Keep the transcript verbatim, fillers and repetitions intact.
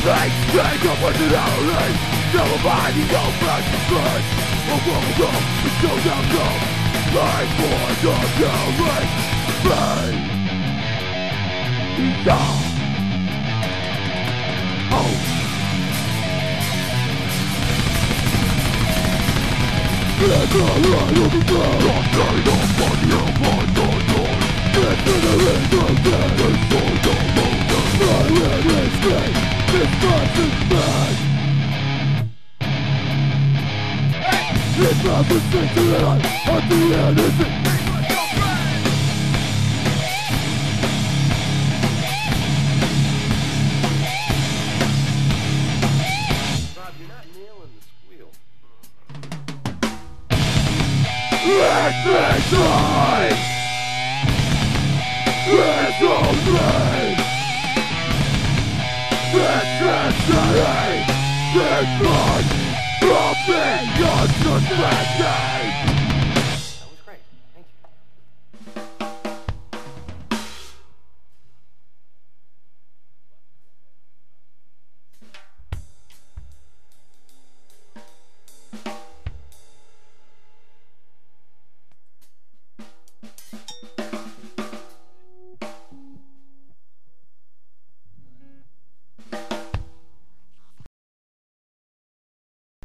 Hey, take up what's in our life. Never mind the old fashioned threat. A woman come, but still down come. Life for the gallery. Hey, yeah. Oh. It's a line of the ground. Not carried on by the upon the door. It's in the ring of death. It's for the moment. My red is great. This life is bad. It's not the thing to live. At the end is it. Let's make time! Let's obey! Let's necessary! It's not dropping your suspecting!